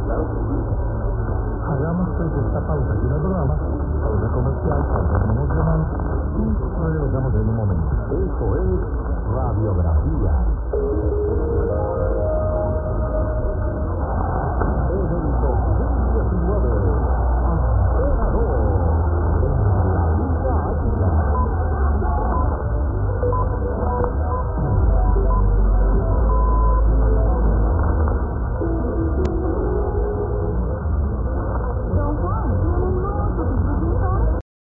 Claro que sí. Hagamos pues esta pausa aquí en el programa, pausa comercial, pausa promocional, y regresamos en un momento. Eso es Radiografía.